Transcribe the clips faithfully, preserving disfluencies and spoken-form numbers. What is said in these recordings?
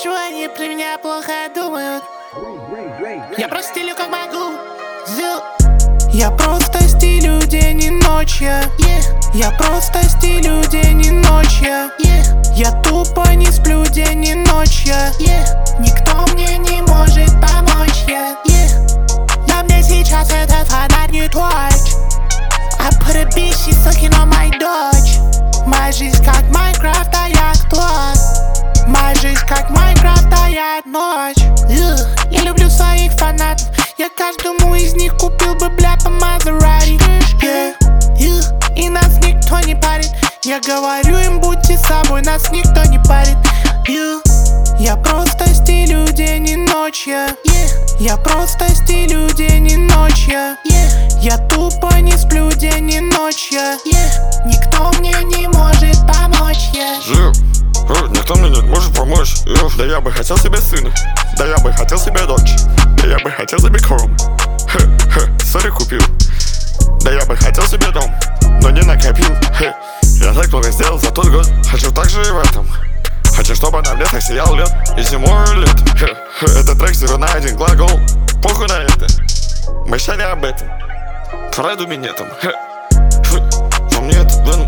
что они про меня плохо думают. Я просто стилю как могу. Я просто стилю день и ночь, yeah. Я просто стилю день и ночь, yeah. Я тупо не сплю день и ночь, yeah. Никто мне не может помочь, yeah. Но мне сейчас этот фонарь не точь. I put a bitch, she's sucking on my dodge. Моя жизнь как Майнкрафт, а я кто? Моя жизнь как Майнкрафт, а я ночь. Я люблю своих фанатов. Я каждому из них купил бы, бля, по Мазерати, yeah. Yeah. И нас никто не парит. Я говорю им, будьте собой, нас никто не парит, yeah. Я просто стилю день и ночь, yeah. Я просто стилю день и ночь, yeah. Я тупо не сплю день и ночь, yeah. Никто мне не может помочь, yeah. Yeah. Никто мне не может помочь. Yeah. Да я бы хотел себе сына, да я бы хотел себе дочь, да я бы хотел себе кром. Сори купил. Да я бы хотел себе дом, но не накопил. Хе. Я так много сделал за тот год. Хочу так же и в этом. Хочу, чтобы на мне так сиял лед и зимой и летом. Хе. Хе. Этот трек всего на один глагол. Похуй на это. Мечтали об этом. Пройду минетом. Хе. Хе. Во мне это веном.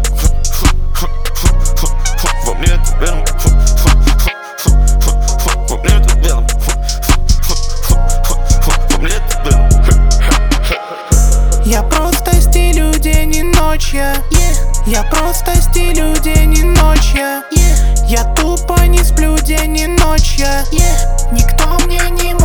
Во мне это веном. Во мне это веном. Во мне это веном. Я просто стилю день и ночь, yeah. Я просто стилю день и ночь, yeah. Я тупо не сплю день и ночь, yeah. Никто мне не может